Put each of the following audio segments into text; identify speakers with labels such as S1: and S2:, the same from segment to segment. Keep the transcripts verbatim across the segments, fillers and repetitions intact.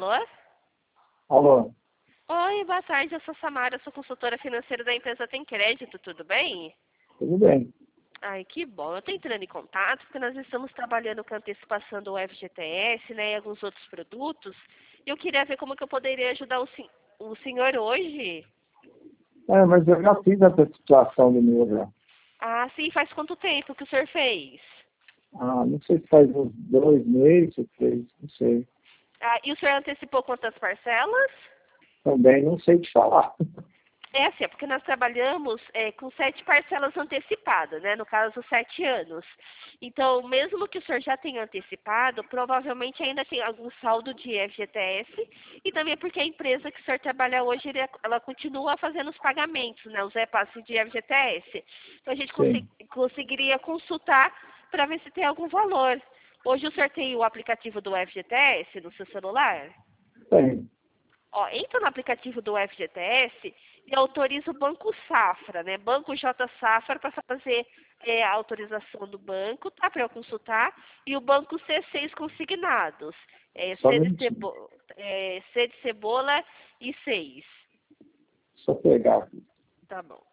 S1: Alô?
S2: Alô,
S1: Oi, boa tarde, eu sou Samara, sou consultora financeira da empresa Tem Crédito, tudo bem?
S2: tudo bem?
S1: Ai, que bom. Eu estou entrando em contato porque nós estamos trabalhando com a antecipação do F G T S, né, e alguns outros produtos. E eu queria ver como que eu poderia ajudar o, sen- o senhor hoje.
S2: É, mas eu já fiz essa situação do meu já.
S1: Ah, sim, faz quanto tempo que o senhor fez?
S2: Ah, não sei se faz uns dois meses, ou três, não sei.
S1: Ah, e o senhor antecipou quantas parcelas?
S2: Também não sei te falar.
S1: É assim, é porque nós trabalhamos é, com sete parcelas antecipadas, né? No caso, sete anos. Então, mesmo que o senhor já tenha antecipado, provavelmente ainda tem algum saldo de F G T S e também é porque a empresa que o senhor trabalha hoje, ele- ela continua fazendo os pagamentos, né? Os repasses de F G T S. Então, a gente consi-
S2: Sim,
S1: conseguiria consultar para ver se tem algum valor. Hoje o senhor tem o aplicativo do F G T S no seu celular?
S2: tem.
S1: Ó, entra no aplicativo do F G T S e autoriza o Banco Safra, né? Banco J Safra para fazer é, a autorização do banco, tá? Para eu consultar. E o Banco C seis consignados. É,
S2: Só um
S1: C, de
S2: minutinho.
S1: cebo é, C de cebola e seis.
S2: Só pegar aqui.
S1: Tá bom.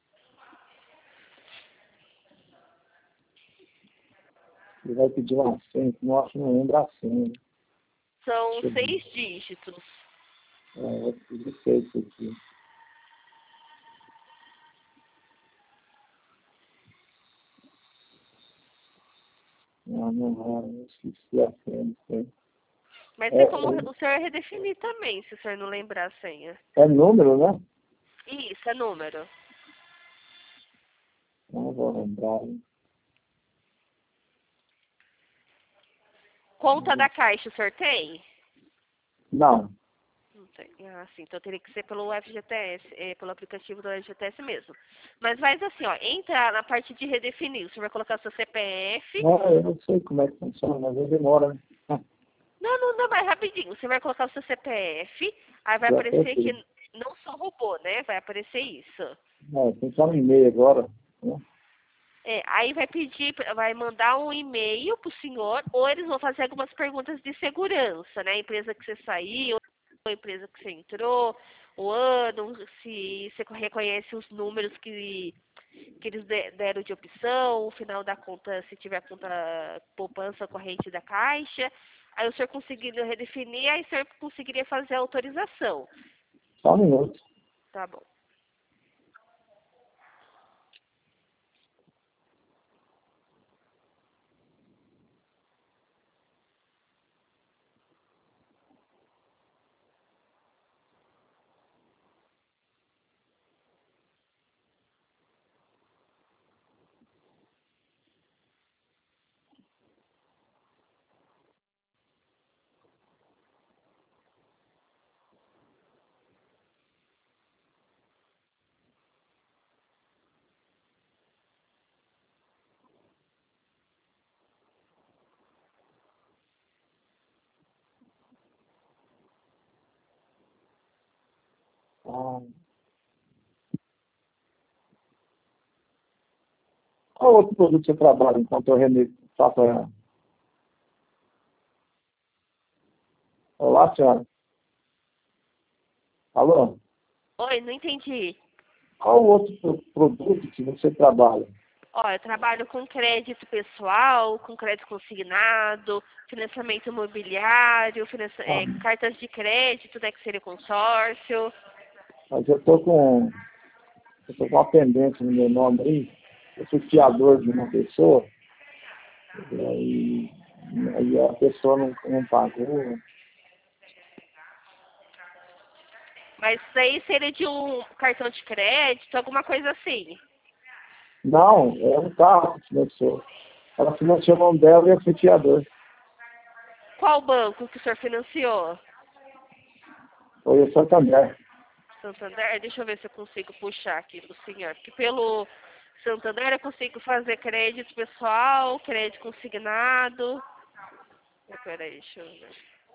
S2: Ele vai pedir uma senha, que não acho que não lembra a senha.
S1: São
S2: Deixa eu ver.
S1: seis dígitos.
S2: É, eu pedir seis aqui. Não, não, não, eu esqueci a senha. Não sei.
S1: Mas
S2: É,
S1: tem como
S2: é,
S1: o senhor redefinir também, se o senhor não lembrar a senha.
S2: é número, né?
S1: Isso, é número.
S2: Não vou lembrar.
S1: Conta da caixa, o senhor tem?
S2: Não,
S1: Não tem. Ah, sim. Então teria que ser pelo F G T S, é, pelo aplicativo do F G T S mesmo. Mas faz assim, ó, entra na parte de redefinir. Você vai colocar seu C P F.
S2: não, eu não sei como é que funciona, mas ele demora, né? Ah,
S1: Não, não, não, mas rapidinho. Você vai colocar o seu C P F, aí vai
S2: já
S1: aparecer que
S2: acertei.
S1: não só robô, né? Vai aparecer isso.
S2: É, tem só um e-mail agora. Né?
S1: É, aí vai pedir, vai mandar um e-mail pro senhor, ou eles vão fazer algumas perguntas de segurança, né? A empresa que você saiu, a empresa que você entrou, o ano, se você reconhece os números que, que eles de- deram de opção, o final da conta, se tiver conta poupança corrente da caixa. Aí o senhor conseguindo redefinir, aí o senhor conseguiria fazer a autorização.
S2: Só um minuto.
S1: Tá bom.
S2: Ah, qual outro produto você trabalha enquanto eu rene- faço a... Olá, senhora. Alô?
S1: Oi, não entendi.
S2: Qual outro pro- produto que você trabalha?
S1: Ó, eu trabalho com crédito pessoal, com crédito consignado, financiamento imobiliário, financi-
S2: Ah,
S1: é, cartas de crédito, né, que seria consórcio.
S2: mas eu tô com... Eu tô com uma pendência no meu nome aí. Eu fui fiador de uma pessoa. E aí, aí a pessoa não, não pagou.
S1: Mas isso aí seria de um cartão de crédito, alguma coisa assim.
S2: Não, é um carro que financiou. Ela financiou o nome dela e eu fui fiador.
S1: Qual banco que o senhor financiou?
S2: Foi o Santander.
S1: Santander? Deixa eu ver se eu consigo puxar aqui pro senhor. Porque pelo Santander eu consigo fazer crédito pessoal, crédito consignado. Peraí, deixa eu ver.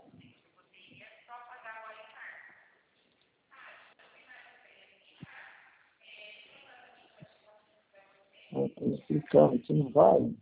S2: Eu tô explicando que não vai.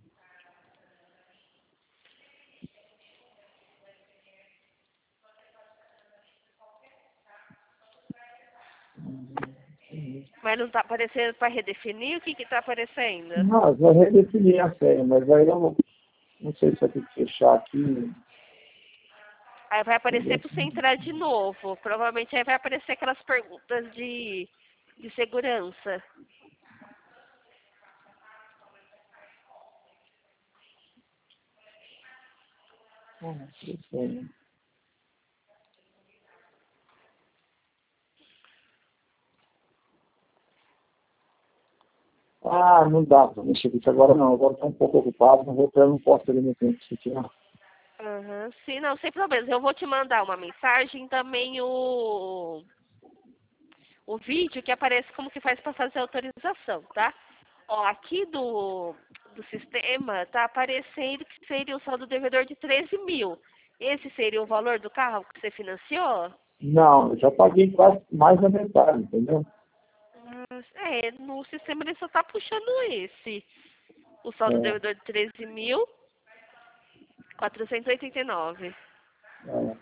S1: Mas não tá aparecendo para redefinir? O que que tá aparecendo?
S2: Não, eu vou redefinir a senha, mas aí eu não, não sei se eu tenho que fechar aqui.
S1: Aí vai aparecer para você entrar de novo. Provavelmente aí vai aparecer aquelas perguntas de, de segurança.
S2: Ah, que senha. Ah, não dá para mexer com isso agora não. Agora estou um pouco ocupado, não vou, eu não posso ter meu tempo isso aqui, não.
S1: Uhum. Sim, não, sem problemas. Eu vou te mandar uma mensagem também o, o vídeo que aparece como que faz para fazer a autorização, tá? Ó, aqui do, do sistema tá aparecendo que seria o saldo devedor de treze mil. Esse seria o valor do carro que você financiou?
S2: Não, eu já paguei quase mais da metade, entendeu?
S1: Hum, É, no sistema ele só tá puxando esse. O saldo
S2: É,
S1: devedor de treze mil quatrocentos e oitenta e nove.
S2: é.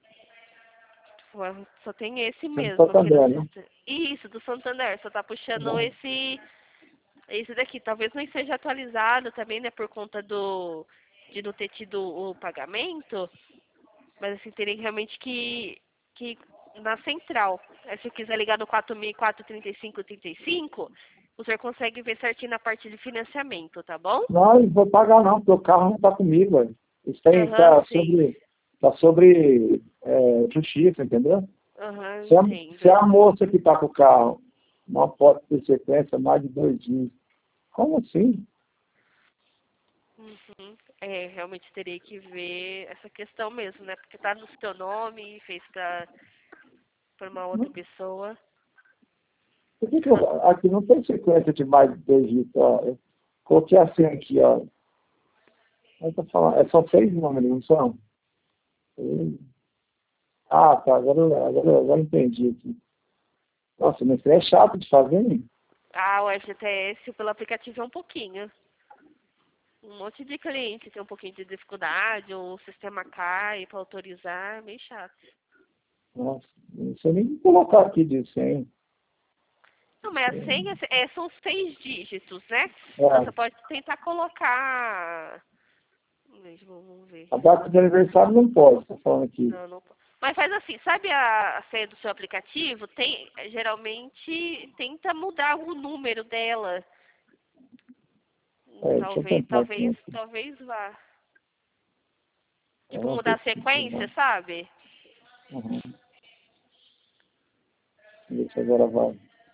S1: Ué, só tem esse
S2: Você não
S1: mesmo
S2: está
S1: aqui no
S2: também, né?
S1: sistema. Isso, do Santander, só tá
S2: Tá
S1: puxando
S2: bom.
S1: esse esse daqui. Talvez não esteja atualizado também, né, por conta do de não ter tido o pagamento, mas assim, teria realmente que que na central. Aí, se eu quiser ligar no quatro mil e quatrocentos e trinta e cinco trinta e cinco, o senhor consegue ver certinho na parte de financiamento, tá bom?
S2: Não, eu não vou pagar não, porque o carro não está comigo, velho. Isso tem,
S1: Aham,
S2: tá
S1: sim.
S2: sobre, tá sobre é, justiça, entendeu?
S1: Aham,
S2: Se a, se
S1: entendo.
S2: a moça que está com o carro não pode ter sequência mais de dois dias, como assim?
S1: Uhum. É, realmente teria que ver essa questão mesmo, né? Porque tá no seu nome e fez pra, pra uma outra
S2: Não-
S1: pessoa.
S2: Por que que eu, aqui não tem sequência de mais de dois dias? Ó. Eu coloquei assim aqui, ó. Aí tá falando, é só seis números, não são? E- Ah, tá, agora, eu- agora, eu- agora eu entendi aqui. Nossa, mas isso é chato de fazer, hein?
S1: Ah, o F G T S pelo aplicativo é um pouquinho. Um monte de cliente tem um pouquinho de dificuldade, ou o sistema cai pra autorizar, é meio chato.
S2: Nossa, não sei nem colocar aqui disso, hein?
S1: Não, mas a senha é, são seis dígitos, né? Então
S2: É,
S1: você pode tentar colocar. Deixa eu- Vamos ver.
S2: a data de aniversário não pode, tá falando aqui.
S1: Não, não. po- Mas faz assim, sabe a, a senha do seu aplicativo? Tem, geralmente tenta mudar o número dela.
S2: É, deixa eu
S1: Talvez,
S2: tentar
S1: talvez,
S2: aqui.
S1: talvez vá.
S2: É
S1: Tipo,
S2: uma
S1: mudar a
S2: pesquisa,
S1: sequência,
S2: né?
S1: sabe?
S2: Uhum. Ver se agora vai.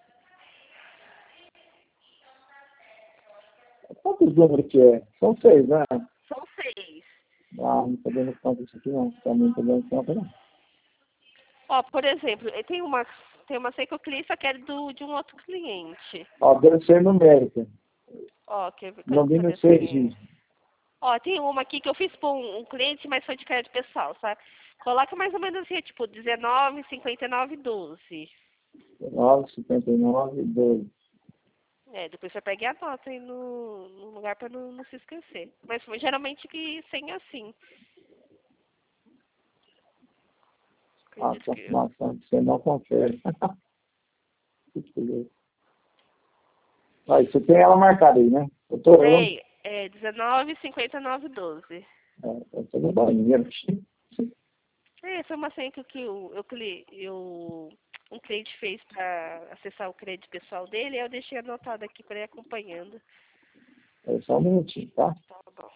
S2: Quantos números que é? São seis, né?
S1: São seis.
S2: Ah, não tô dando conta disso aqui não. Também não tô dando conta não.
S1: Ó, por exemplo, eu tenho uma, tem uma senha que eu criei, só que é do, de um outro cliente.
S2: Ó, deve ser numérica.
S1: Ó, quer ver?
S2: No
S1: Cadê cadê
S2: mínimo
S1: a
S2: seis
S1: senha?
S2: dígitos.
S1: Ó, tem uma aqui que eu fiz pra um, um cliente, mas foi de crédito pessoal, sabe? Coloca mais ou menos assim, tipo, dezenove, cinquenta e nove, doze.
S2: nove, cinquenta e nove, doze.
S1: É, depois você pega e anota aí no, no lugar pra não, não se esquecer. Mas geralmente que senha assim.
S2: Ah,
S1: Acredito que.
S2: confirmação que você não confere. Que beleza. Aí, você tem ela marcada aí, né? Eu tô, eu,
S1: Tem, é dezenove, cinquenta e nove, doze.
S2: é, eu tô no banheiro.
S1: É, foi uma senha que, que eu, eu, cli- eu, um cliente fez pra acessar o crédito pessoal dele, aí eu deixei anotado aqui pra ir acompanhando.
S2: É só um minutinho, tá?
S1: Tá bom.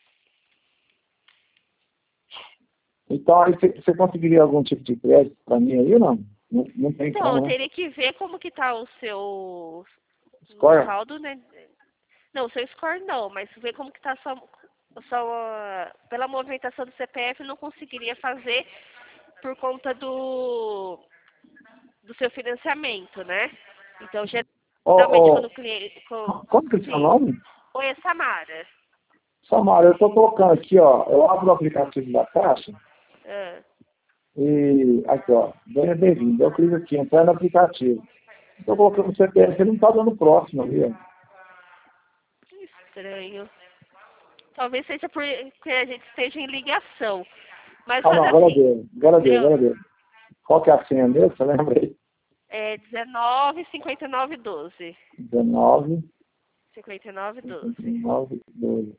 S2: Então, aí você, você conseguiria algum tipo de crédito para mim aí ou não? Não, não tem
S1: Então, eu
S2: como, né?
S1: teria que ver como que tá o seu o
S2: Score?
S1: saldo, né? Não, o seu score não, mas ver como que tá a sua, a sua, pela movimentação do C P F, eu não conseguiria fazer por conta do, do seu financiamento, né? Então,
S2: Ó,
S1: geralmente quando
S2: ó,
S1: o cliente, com,
S2: como que é o seu
S1: sim,
S2: nome?
S1: oi, é Samara.
S2: Samara, eu estou colocando aqui, ó, eu abro o aplicativo da Caixa
S1: Ah,
S2: e aqui, ó, venha bem-vindo. Eu clico aqui, entrar no aplicativo. Estou colocando o C P F, ele não está dando próximo ali, ó.
S1: que estranho. Talvez seja porque a gente esteja em ligação. Mas
S2: Ah, não,
S1: faz
S2: agora
S1: assim,
S2: deu, agora deu,
S1: deu,
S2: agora deu. Qual que é a senha mesmo? Você lembra aí?
S1: É dezenove, cinquenta e nove, doze.
S2: dezenove,
S1: cinquenta e nove, doze.
S2: cinquenta e nove, doze.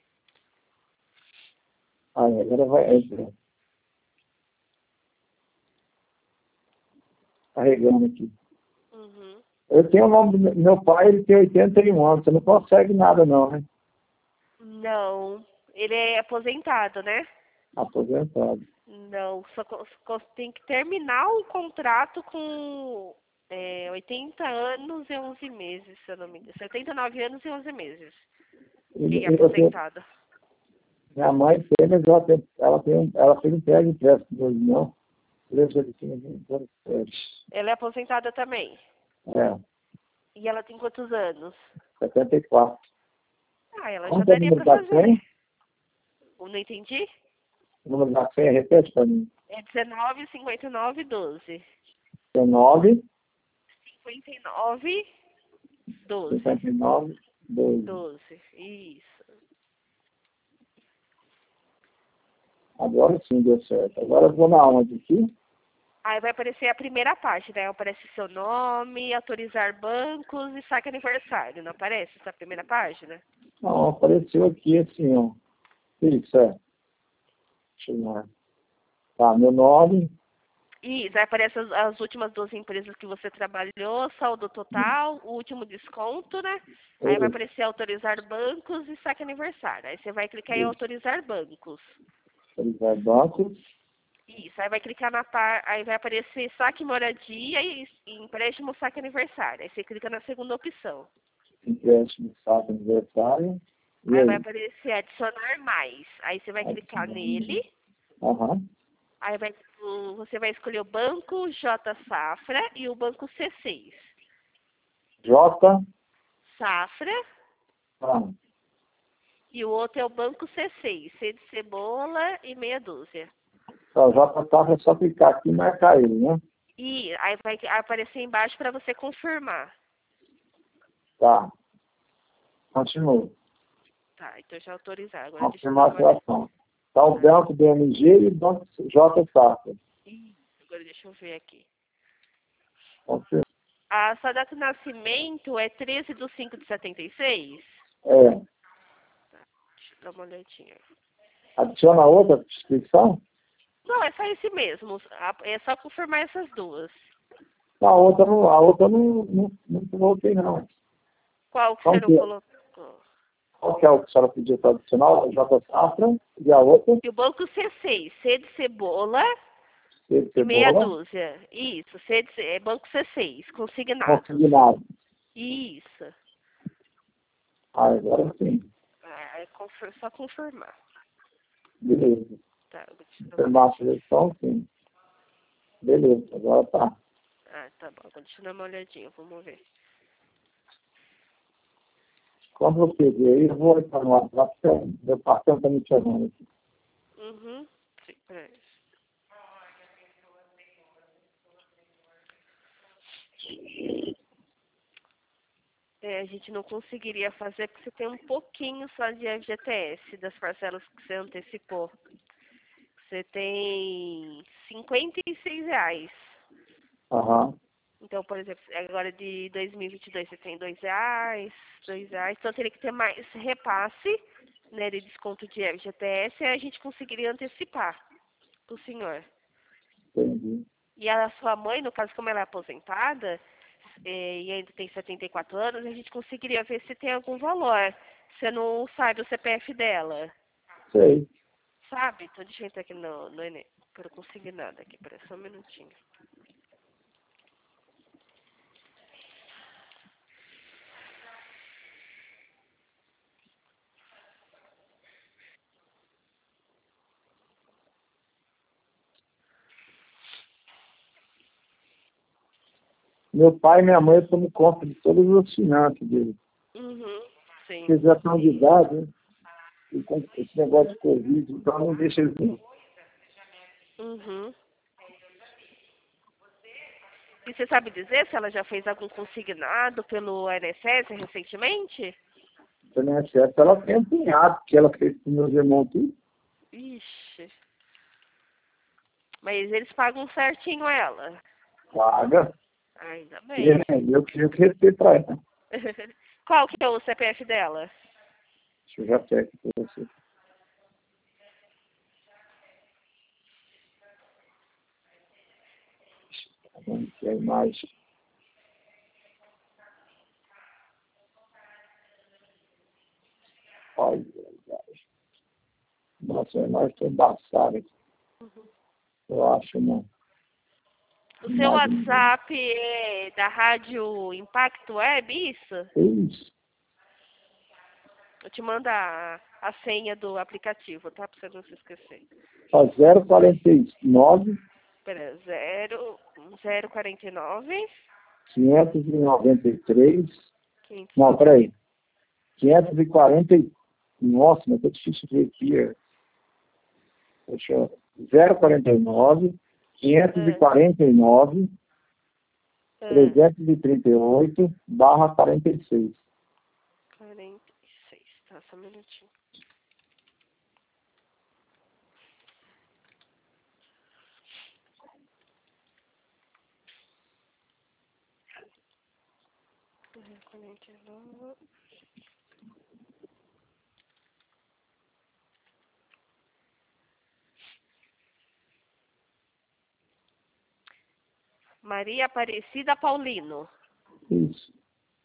S2: Aí, agora vai entrar. Carregando aqui.
S1: Uhum.
S2: Eu tenho o nome do meu meu pai, ele tem oitenta e um anos. Você não consegue nada, não, né?
S1: Não. Ele é aposentado, né?
S2: Aposentado.
S1: Não. Só co- co- tem que terminar o contrato com é, oitenta anos e onze meses, se eu não me engano. setenta e nove anos e onze meses.
S2: Ele,
S1: Quem é
S2: eu tenho,
S1: aposentado.
S2: minha mãe tem, mas ela, tem, ela, tem, ela fez um pé de empréstimo hoje, não. Preço de tinha vinte anos.
S1: Ela é aposentada também.
S2: É,
S1: E ela tem quantos anos?
S2: setenta e quatro.
S1: Ah, ela já
S2: Quanto é o
S1: daria
S2: número
S1: pra
S2: da
S1: fazer.
S2: senha?
S1: Eu não entendi?
S2: O número da senha, repete para mim.
S1: É dezenove, cinquenta e nove, doze.
S2: dezenove,
S1: cinquenta e nove, doze.
S2: cinquenta e nove, doze.
S1: doze. Isso.
S2: Agora sim deu certo. Agora eu vou na onde aqui?
S1: Aí vai aparecer a primeira parte, né? Aparece seu nome, autorizar bancos e saque aniversário. Não aparece essa primeira página?
S2: Não, apareceu aqui assim, ó. Isso, é. Deixa eu ver. Tá, meu nome.
S1: Isso, aí aparece as, as últimas duas empresas que você trabalhou, saldo total, o último desconto, né? Aí vai
S2: Isso,
S1: aparecer autorizar bancos e saque aniversário. Aí você vai clicar em
S2: isso.
S1: autorizar bancos.
S2: Autorizar bancos.
S1: Isso, aí vai clicar na par, aí vai aparecer saque moradia e, e empréstimo saque aniversário. Aí você clica na segunda opção.
S2: Empréstimo, saco, aniversário. E
S1: Aí vai
S2: aí?
S1: aparecer adicionar mais. Aí você vai clicar nele.
S2: Aham.
S1: Aí vai, o- você vai escolher o banco J Safra e o banco C seis.
S2: J.
S1: Safra
S2: Ah,
S1: e o outro é o banco C seis. C de cebola e meia dúzia.
S2: então, J tá, é só clicar aqui e marcar ele, né?
S1: E aí vai aparecer embaixo para você confirmar.
S2: Tá. Continua.
S1: Tá, então já autorizar. Agora deixa eu dar
S2: Confirmar a
S1: uma olhada.
S2: situação. Tá o banco B M G e o banco J Safra.
S1: Ih, agora deixa eu ver aqui.
S2: Confirma.
S1: A sua data de nascimento é treze de cinco de setenta e seis?
S2: É.
S1: Deixa eu dar uma olhadinha.
S2: Adiciona outra descrição?
S1: Não, é só esse mesmo. A- É só confirmar essas duas.
S2: A outra não, a outra não, não, não coloquei, não.
S1: Qual que
S2: Qual
S1: você não
S2: que, é?
S1: colocou?
S2: Qual que é o que a senhora pediu para adicionar? A J Safra e a outra?
S1: E o banco C seis, C de cebola
S2: C de
S1: e meia
S2: cebola,
S1: dúzia. Isso, C de, ce- é banco C seis, consignados.
S2: consignado.
S1: Isso.
S2: Ah, agora sim.
S1: Ah, é confir- só confirmar.
S2: Beleza.
S1: Tá, eu vou te dar uma
S2: Confirmar a
S1: olhadinha.
S2: seleção, sim. Beleza, agora tá.
S1: Ah, tá bom, vou te dar uma olhadinha, vamos ver.
S2: Quando eu peguei aí, eu vou entrar no WhatsApp, porque meu patrão está me chamando aqui.
S1: Uhum. Sim, peraí. É, a gente não conseguiria fazer porque você tem um pouquinho só de F G T S das parcelas que você antecipou. Você tem cinquenta e seis reais.
S2: Aham,
S1: Então, por exemplo, agora de dois mil e vinte e dois você tem dois reais, dois reais. Então teria que ter mais repasse, né, de desconto de F G T S e a gente conseguiria antecipar pro senhor.
S2: entendi.
S1: E a sua mãe, no caso, como ela é aposentada, eh, e ainda tem setenta e quatro anos, a gente conseguiria ver se tem algum valor. Você não sabe o C P F dela,
S2: Sei.
S1: sabe? Então deixa eu entrar aqui no, no Enem, para eu conseguir nada aqui, peraí, só um minutinho.
S2: Meu pai e minha mãe tomam conta de todas as finanças dele.
S1: Uhum, sim.
S2: Eles já estão de idade, né? E com esse negócio de Covid, então não deixa eles ir.
S1: Uhum. E você sabe dizer se ela já fez algum consignado pelo I N S S recentemente?
S2: O I N S S, ela tem um cunhado que ela fez com meus irmãos tudo.
S1: Ixi. Mas eles pagam certinho ela.
S2: Paga.
S1: Ainda
S2: E,
S1: bem.
S2: eu queria que receber para ela.
S1: Qual que é o C P F dela?
S2: Deixa eu já pegar aqui para você. Vamos ver a imagem. Olha, nossa, a imagem está embaçada aqui. Eu acho, não.
S1: O seu WhatsApp é da Rádio Impacto Web, isso?
S2: Isso.
S1: Eu te mando a, a senha do aplicativo, tá? Pra você não se esquecer.
S2: Ó, zero quarenta e nove,
S1: Pera, zero, zero quarenta e nove,
S2: quinhentos e noventa e três.
S1: quinhentos.
S2: Não, peraí. quinhentos e quarenta. Nossa, mas tá difícil de ver aqui. é. Deixa eu... zero quarenta e nove, quinhentos e quarenta e nove, trezentos e trinta e oito, barra quarenta e seis.
S1: quarenta e seis, tá? Só um minutinho. quarenta e nove. Maria Aparecida Paulino.
S2: Isso.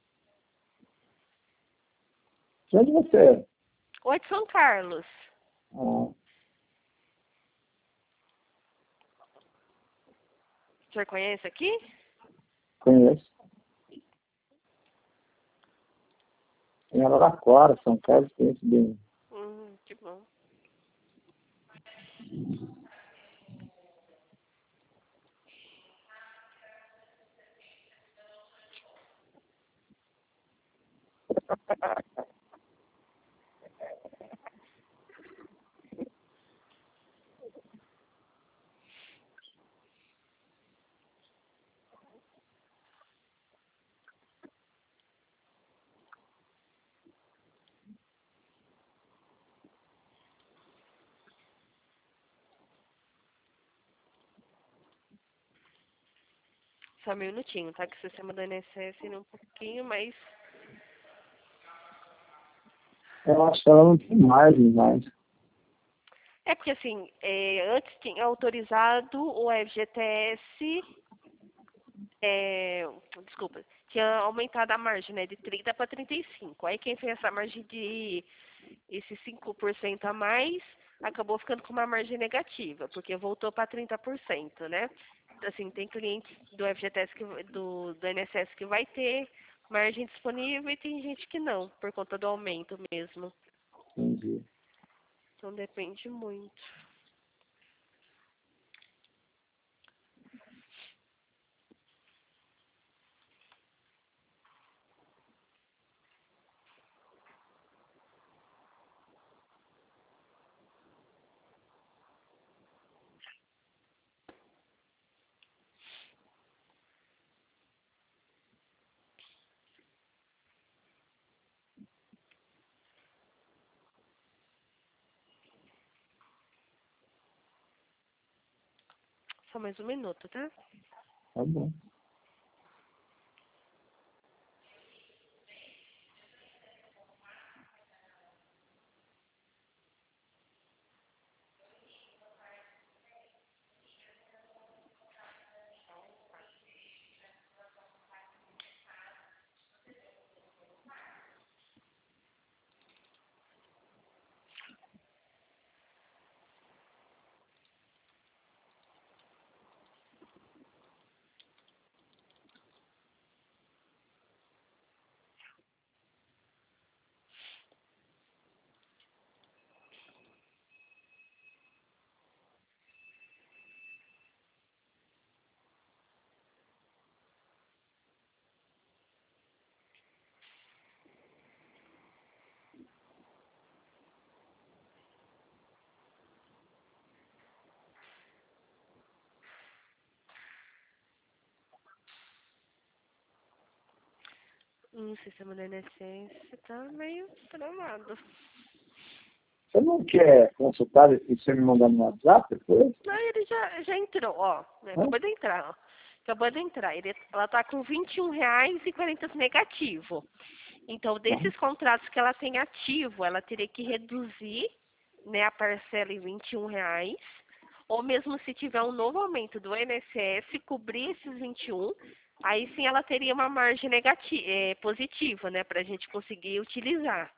S2: De onde você é?
S1: Oi, de São Carlos.
S2: Ah,
S1: O senhor conhece aqui?
S2: conheço. Em Araraquara, São Carlos, conheço bem.
S1: Hum, que bom. Só um minutinho, tá? Que o sistema do I N S S é um pouquinho mais...
S2: Eu acho que ela não tem margem mais.
S1: É porque, assim, é, antes tinha autorizado o F G T S... É, desculpa, tinha aumentado a margem, né? De trinta para trinta e cinco. Aí quem fez essa margem de... Esses cinco por cento a mais, acabou ficando com uma margem negativa, porque voltou para trinta por cento, né? Assim, tem clientes do F G T S, que, do, do I N S S que vai ter margem disponível e tem gente que não, por conta do aumento mesmo.
S2: Entendi.
S1: Então depende muito. Só mais um minuto, tá?
S2: Tá bom.
S1: Hum, o sistema do I N S S tá meio travado.
S2: Você não quer consultar e você me mandar no WhatsApp depois?
S1: Não, ele já, já entrou, ó. Né?
S2: Hã?
S1: Acabou de entrar, ó. Acabou de entrar. Ele, ela está com vinte e um reais e quarenta centavos negativo. Então, desses contratos que ela tem ativo, ela teria que reduzir, né, a parcela em vinte e um reais. Ou mesmo se tiver um novo aumento do I N S S, cobrir esses vinte e um, aí sim ela teria uma margem negativa, é, positiva, né, para a gente conseguir utilizar.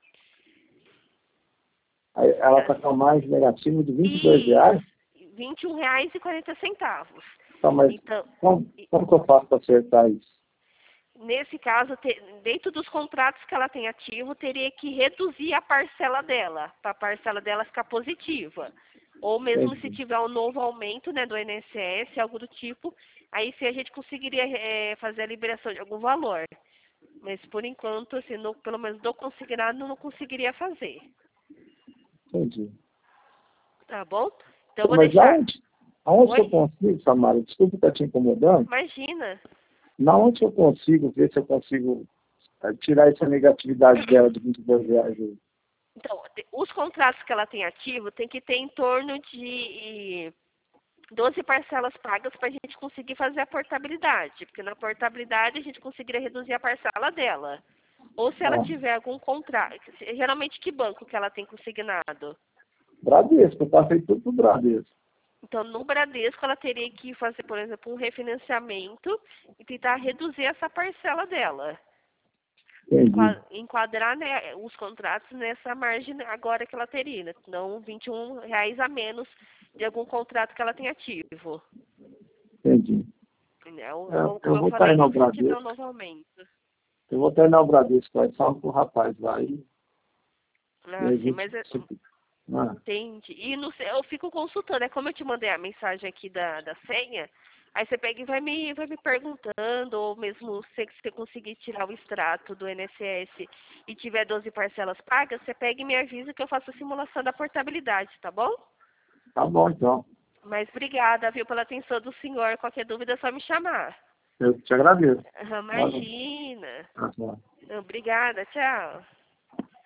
S2: Aí ela está com a margem negativa de vinte e dois reais?
S1: vinte e um reais e quarenta centavos.
S2: Tá, mas
S1: então,
S2: como, como que eu faço para acertar isso?
S1: Nesse caso, te, dentro dos contratos que ela tem ativo, teria que reduzir a parcela dela, para a parcela dela ficar positiva. Ou mesmo
S2: Entendi.
S1: se tiver um novo aumento, né, do I N S S, algo do tipo, aí sim a gente conseguiria é, fazer a liberação de algum valor. Mas por enquanto, assim, no, pelo menos do consignado, não conseguiria fazer.
S2: Entendi.
S1: Tá bom? Então eu vou
S2: Mas
S1: deixar.
S2: aonde, aonde que
S1: Oi?
S2: eu consigo, Samara? Desculpa estar te incomodando.
S1: Imagina.
S2: Na onde eu consigo ver se eu consigo eh, tirar essa negatividade dela de vinte e dois reais aí?
S1: Então, os contratos que ela tem ativo tem que ter em torno de doze parcelas pagas para a gente conseguir fazer a portabilidade, porque na portabilidade a gente conseguiria reduzir a parcela dela. Ou se ela
S2: Ah,
S1: tiver algum contrato, geralmente que banco que ela tem consignado?
S2: Bradesco, eu passei tudo pro Bradesco.
S1: Então, no Bradesco, ela teria que fazer, por exemplo, um refinanciamento e tentar reduzir essa parcela dela.
S2: Entendi,
S1: Enquadrar, né, os contratos nessa margem agora que ela teria, né? Não vinte e um reais a menos de algum contrato que ela tem ativo.
S2: entendi.
S1: Né? Ou,
S2: É,
S1: ou, como
S2: eu
S1: eu
S2: vou
S1: falei,
S2: treinar o
S1: ou se tiver um
S2: Bradesco.
S1: novo aumento.
S2: Eu vou treinar o Bradesco, vai só pro rapaz, vai. E
S1: Ah,
S2: a
S1: sim,
S2: gente...
S1: mas é-
S2: Ah,
S1: entende. E no, eu fico consultando, é como eu te mandei a mensagem aqui da, da senha, aí você pega e vai me, vai me perguntando, ou mesmo se você conseguir tirar o extrato do I N S S e tiver doze parcelas pagas, você pega e me avisa que eu faço a simulação da portabilidade, tá bom?
S2: tá bom, então.
S1: Mas obrigada, viu, pela atenção do senhor. Qualquer dúvida é só me chamar.
S2: Eu te agradeço.
S1: Ah,
S2: Tá bom.
S1: imagina.
S2: Tá bom.
S1: Obrigada, tchau.